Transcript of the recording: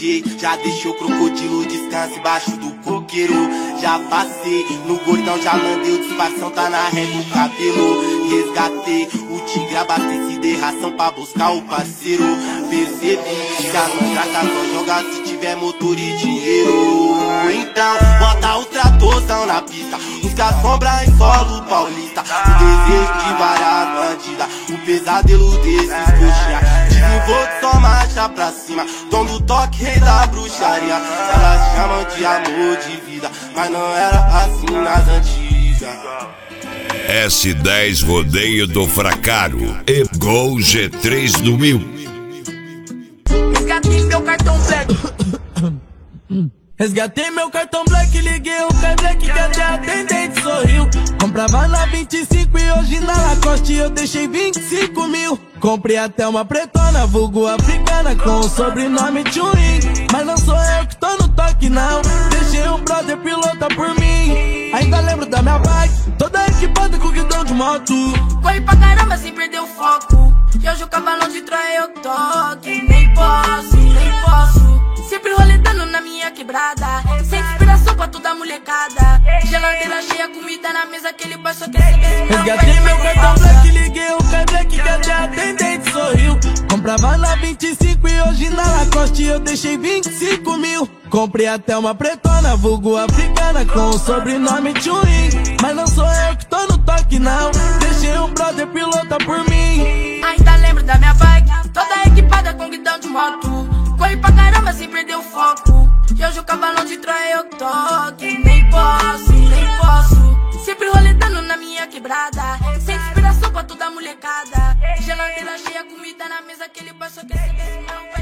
DJ já deixou o crocodilo descansa embaixo do coqueiro. Já passei no gordão, já mandei o disfarção, tá na régua o cabelo. Resgatei o tigre abastecido de ração pra buscar o parceiro. Percebi que as mandracas só joga se tiver motor e dinheiro. Então bota o tratorzão na pista, busca a sombra em solo paulista. O desejo de várias bandidas, o pesadelo desses coxinha. Desenvolto só marcha pra cima, dom do toque, rei da bruxaria. Elas chamam de amor de vida, mas não era assim nas antigas. S10 Rodeio do Fracaro e Gol G3 do 1000. Resgatei meu cartão black. Resgatei meu cartão black, liguei o Black que até a atendente sorriu. Comprava na 25 e hoje na Lacoste eu deixei 25 mil. Comprei até uma pretona, vulgo africana, com o sobrenome Tchuin. Mas não sou eu que tô no toque não, deixei um brother pilota por mim. Ainda lembro da minha bike, toda equipada com guidão de moto. Corri pra caramba sem perder o foco, e hoje o cavalão de Troia eu toque. Nem posso, nem posso. Sempre roletando na minha quebrada, sem inspiração pra toda a molecada. Geladeira cheia, comida na mesa, aquele boy só quer saber. Resgatei meu cartão black, liguei o Black que até a atendente sorriu. Comprava na 25 e hoje na Lacoste eu deixei 25 mil. Comprei até uma pretona, vulgo africana, com o sobrenome Tchuin. Mas não sou eu que tô no toque não, deixei um brother pilota por mim. Ainda lembro da minha bike, toda equipada com guidão de moto. Corri pra caramba sem perder o foco, e hoje o cavalão de Troia eu toque. Nem posso, nem posso. Sempre roletando na minha quebrada, sem inspiração pra toda a molecada. Geladeira cheia, comida na mesa, aquele boy só quer saber se não.